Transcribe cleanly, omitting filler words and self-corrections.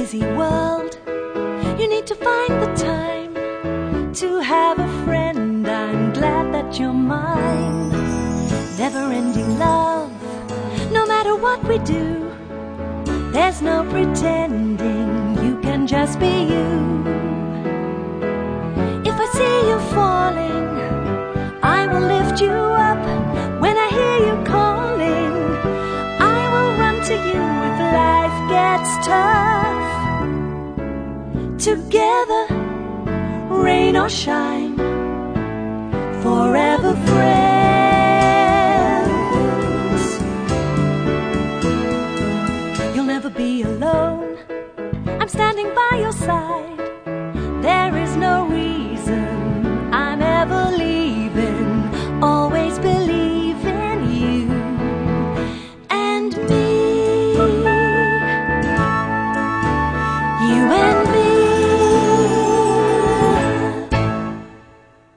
busy world, you need to find the time to have a friend. I'm glad that you're mine. Never-ending love, no matter what we do, there's no pretending, you can just be you. If I see you falling, I will lift you up. When I hear you calling, I will run to you if life gets tough. Together, rain or shine, forever friends. You'll never be alone, I'm standing by